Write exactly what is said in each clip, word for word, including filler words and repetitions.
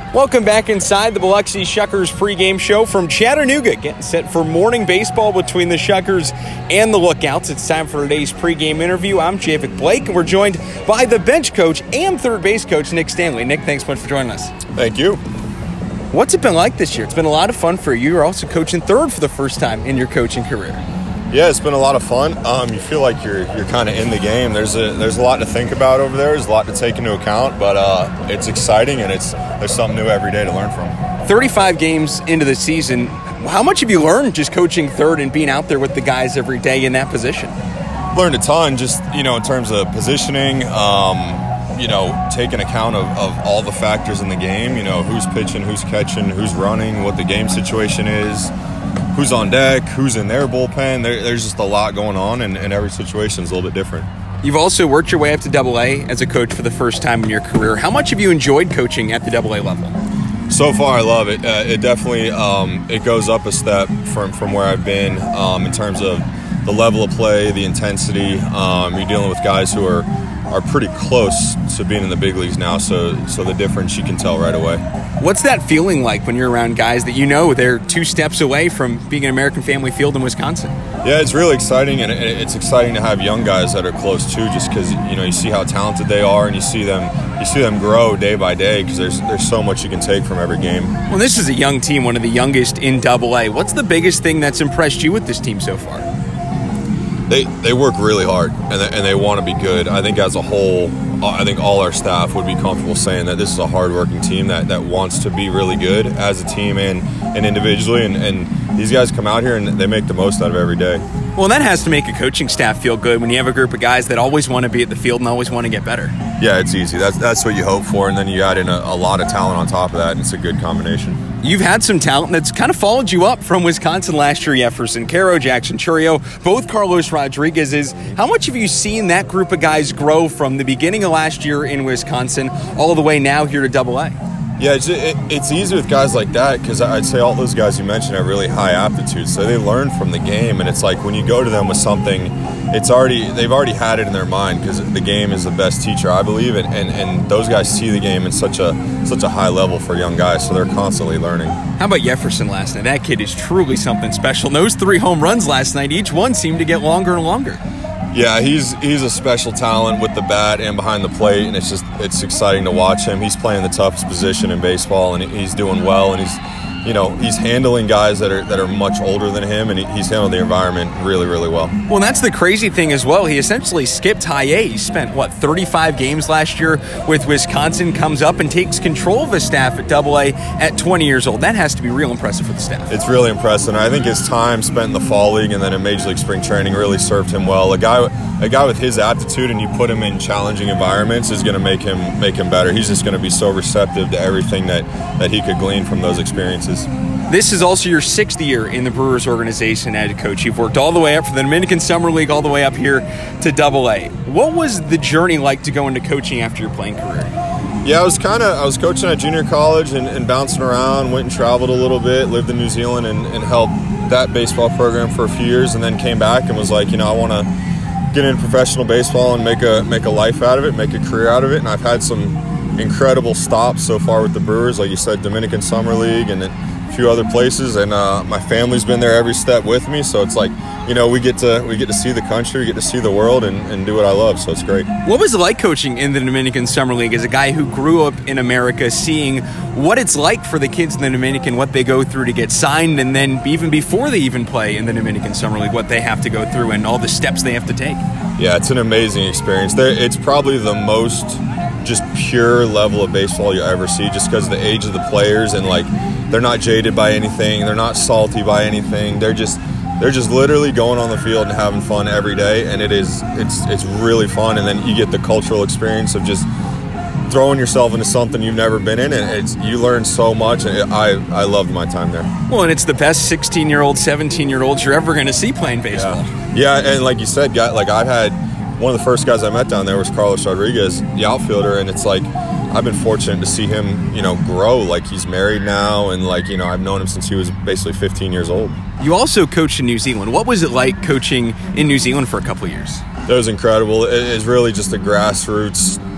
Welcome back inside the Biloxi Shuckers pregame show from Chattanooga. Getting set for morning baseball between the Shuckers and the Lookouts. It's time for today's pregame interview. I'm Javik Blake, and we're joined by the bench coach and third base coach, Nick Stanley. Nick, thanks so much for joining us. Thank you. What's it been like this year? It's been a lot of fun for you. You're also coaching third for the first time in your coaching career. Yeah, it's been a lot of fun. Um, you feel like you're you're kind of in the game. There's a there's a lot to think about over there. There's a lot to take into account, but uh, it's exciting and it's there's something new every day to learn from. thirty-five games into the season, how much have you learned just coaching third and being out there with the guys every day in that position? Learned a ton, just you know, in terms of positioning. Um, you know, taking account of, of all the factors in the game. You know, who's pitching, who's catching, who's running, what the game situation is. Who's on deck, who's in their bullpen. There, there's just a lot going on, and, and every situation is a little bit different. You've also worked your way up to double A as a coach for the first time in your career. How much have you enjoyed coaching at the double A level? So far, I love it. Uh, it definitely um, it goes up a step from, from where I've been um, in terms of the level of play, the intensity. Um, you're dealing with guys who are are pretty close to being in the big leagues now, so so the difference you can tell right away. What's that feeling like when you're around guys that you know they're two steps away from being an American Family Field in Wisconsin? Yeah, it's really exciting, and it's exciting to have young guys that are close too, just because you know you see how talented they are, and you see them you see them grow day by day, because there's there's so much you can take from every game. Well, this is a young team, one of the youngest in double A. What's the biggest thing that's impressed you with this team so far? They they work really hard, and they, and they want to be good. I think as a whole, I think all our staff would be comfortable saying that this is a hard-working team that, that wants to be really good as a team and, and individually. And, and these guys come out here and they make the most out of every day. Well, that has to make a coaching staff feel good when you have a group of guys that always want to be at the field and always want to get better. Yeah, it's easy. That's that's what you hope for, and then you add in a, a lot of talent on top of that, and it's a good combination. You've had some talent that's kind of followed you up from Wisconsin last year. Jefferson Caro, Jackson Churio, both Carlos Rodriguez's. How much have you seen that group of guys grow from the beginning of last year in Wisconsin all the way now here to double A? Yeah, it's, it, it's easy with guys like that, because I'd say all those guys you mentioned have really high aptitude, so they learn from the game, and it's like when you go to them with something, it's already they've already had it in their mind, because the game is the best teacher, I believe, and, and, and those guys see the game in such a such a high level for young guys, so they're constantly learning. How about Jefferson last night? That kid is truly something special. And those three home runs last night, each one seemed to get longer and longer. Yeah, he's he's a special talent with the bat and behind the plate, and it's just it's exciting to watch him. He's playing the toughest position in baseball, and he's doing well, and he's you know he's handling guys that are that are much older than him, and he's handled the environment really really well. Well, and that's the crazy thing as well. He essentially skipped high A. He spent what thirty-five games last year with Wisconsin. Comes up and takes control of his staff at double A at twenty years old. That has to be real impressive for the staff. It's really impressive. And I think his time spent in the fall league and then in Major League Spring Training really served him well. A guy a guy with his aptitude, and you put him in challenging environments, is going to make him make him better. He's just going to be so receptive to everything that that he could glean from those experiences. This is also your sixth year in the Brewers organization as a coach. You've worked all the way up from the Dominican Summer League all the way up here to double A. What was the journey like to go into coaching after your playing career? Yeah, I was kind of I was coaching at junior college and, and bouncing around, went and traveled a little bit, lived in New Zealand and, and helped that baseball program for a few years, and then came back and was like, you know, I want to get into professional baseball and make a make a life out of it, make a career out of it. And I've had some incredible stops so far with the Brewers, like you said, Dominican Summer League and a few other places, and uh, my family's been there every step with me, so it's like, you know, we get to we get to see the country, we get to see the world, and, and do what I love, so it's great. What was it like coaching in the Dominican Summer League as a guy who grew up in America, seeing what it's like for the kids in the Dominican, what they go through to get signed, and then even before they even play in the Dominican Summer League, what they have to go through and all the steps they have to take? Yeah, it's an amazing experience. There, it's probably the most just pure level of baseball you ever see, just because of the age of the players, and like they're not jaded by anything, they're not salty by anything, they're just they're just literally going on the field and having fun every day, and it is it's it's really fun. And then you get the cultural experience of just throwing yourself into something you've never been in, and it's you learn so much, and I I loved my time there. Well, and it's the best sixteen-year-old, seventeen-year-olds you're ever going to see playing baseball. Yeah. yeah, and like you said, guy, like I've had one of the first guys I met down there was Carlos Rodriguez, the outfielder, and it's like I've been fortunate to see him, you know, grow. Like he's married now, and like, you know, I've known him since he was basically fifteen years old. You also coached in New Zealand. What was it like coaching in New Zealand for a couple of years? That was incredible. It is really just a grassroots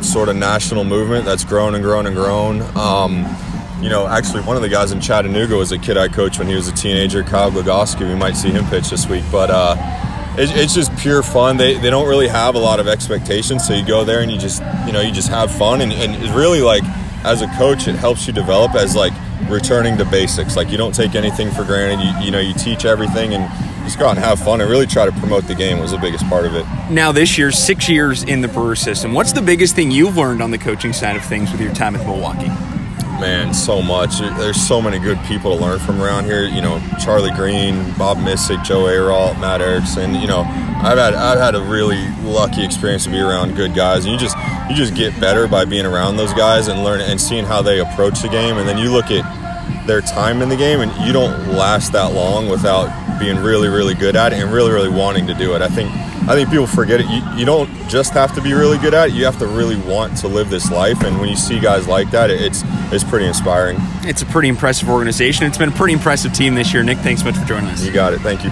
sort of national movement that's grown and grown and grown. Um, you know, actually, one of the guys in Chattanooga was a kid I coached when he was a teenager, Kyle Glagoski. We might see him pitch this week, but uh, it, it's just pure fun. They they don't really have a lot of expectations, so you go there and you just you know you just have fun, and, and it's really like as a coach, it helps you develop as like returning to basics. Like you don't take anything for granted. You you know you teach everything and just go out and have fun and really try to promote the game was the biggest part of it. Now this year, six years in the Brewer system. What's the biggest thing you've learned on the coaching side of things with your time at Milwaukee? Man, so much. There's so many good people to learn from around here. You know, Charlie Green, Bob Missick, Joe Aralt, Matt Erickson. You know, I've had I've had a really lucky experience to be around good guys. And you just you just get better by being around those guys and learn and seeing how they approach the game. And then you look at their time in the game, and you don't last that long without being really, really good at it and really, really wanting to do it. I think I think people forget it. You, you don't just have to be really good at it. You have to really want to live this life. And when you see guys like that, it's it's pretty inspiring. It's a pretty impressive organization. It's been a pretty impressive team this year. Nick, thanks so much for joining us. You got it. Thank you.